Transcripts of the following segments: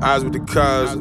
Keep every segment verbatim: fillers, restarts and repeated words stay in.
I was with the cuz,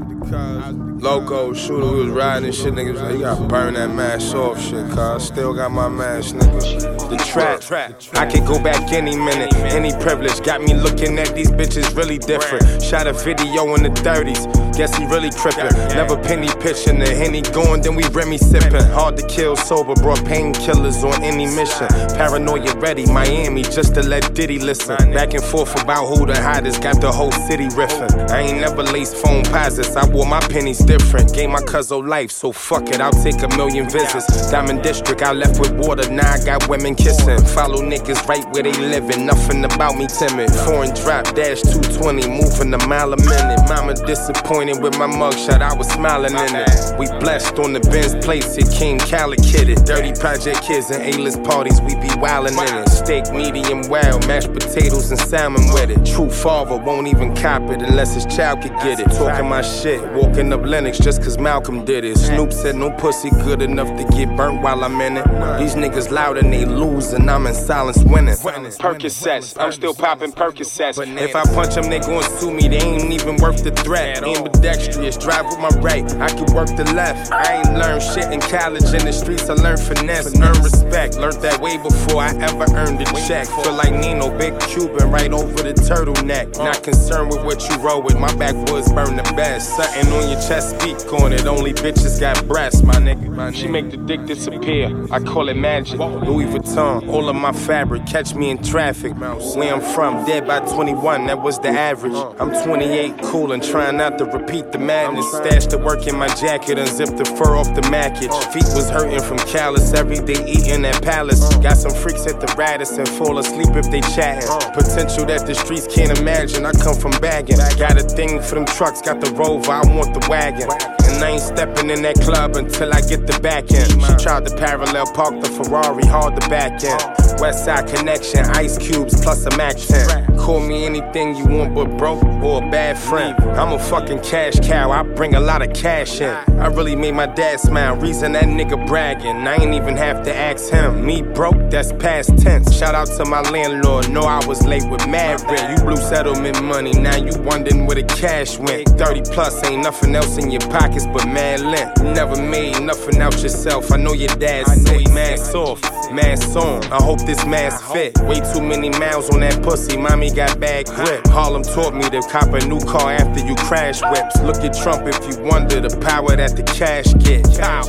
Loco, shooter, we was riding and shit, niggas like, you gotta burn that mask off, shit, cuz. Still got my mask, nigga. The trap, I could go back any minute, any privilege. Got me looking at these bitches really different. Shot a video in the thirties, guess he really trippin'. Never penny pitching, the Henny going, then we Remy sippin'. Hard to kill sober, brought painkillers on any mission. Paranoia ready, Miami, just to let Diddy listen. Back and forth about who the hottest, got the whole city riffin'. I ain't never laced phone posits, I wore my pennies different. Gave my cuzzo life, so fuck it, I'll take a million visits. Diamond District, I left with water, now I got women kissing. Follow niggas right where they living, nothing about me timid. Foreign drop, dash two twenty, moving a mile a minute. Mama disappointed with my mugshot, I was smiling in it. We blessed on the Benz plates, it came calicated. Dirty project kids and A-list parties, we be wildin' in it. Steak medium well, mashed potatoes and salmon with it. True father won't even cop it unless his child could get it. Talking my shit, walking up Lennox just cause Malcolm did it. Snoop said no pussy good enough to get burnt while I'm in it. These niggas loud and they lose and I'm in silence winning. Percocets, I'm still popping Percocets. If I punch them, they gon' sue me, they ain't even worth the threat. Ambidextrous, drive with my right, I can work the left. I ain't learned shit in college, in the streets I learned finesse. Earn respect, learned that way before I ever earned a check. Feel like Nino, big Cuban, right over the turtleneck. Not concerned with what you roll with, my backwoods burn the best. Something on your chest, speak on it, only bitches got breasts, my nigga. She make the dick disappear, I call it magic. Louis Vuitton, all of my fabric, catch me in traffic. Where I'm from, dead by twenty-one, that was the average. I'm twenty-eight, cool and trying not to repeat the madness. Stash the work in my jacket, unzip the fur off the mackage. Feet was hurting from callus, every day eating at Palace. Got some freaks at the Radisson, fall asleep if they chatting. Potential that the streets can't imagine, I come from bagging. Got a thing for them trucks, got the Rover, I want the wagon. And I ain't stepping in that club until I get the back end. She tried to parallel park the Ferrari, hard to back in. West Side Connection, ice cubes plus a Mac ten. Call me anything you want but broke or a bad friend. I'm a fucking cash cow, I bring a lot of cash in. I really made my dad smile, reason that nigga bragging. I ain't even have to ask him, me broke, that's past tense. Shout out to my landlord, know I was late with mad rent. You blew settlement money, now you wondering where the cash went. thirty plus, ain't nothing else in your pockets but mad lint. You never made nothing out yourself, I know your dad's sick. Mask off, mask on, I hope this mask fit. Way too many miles on that pussy, mommy got bad grip. Harlem taught me to cop a new car after you crash whips. Look at Trump if you wonder the power that the cash get.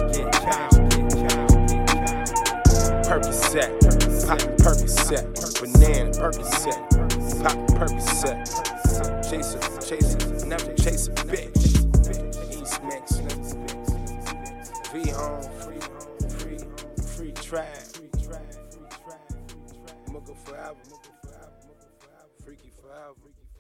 Percocet, poppin' Percocet, banana Percocet, poppin' Percocet. Chase a, chase a, never chase a bitch. East Mix, V home, free, free, free trap. Mugga forever, freaky forever.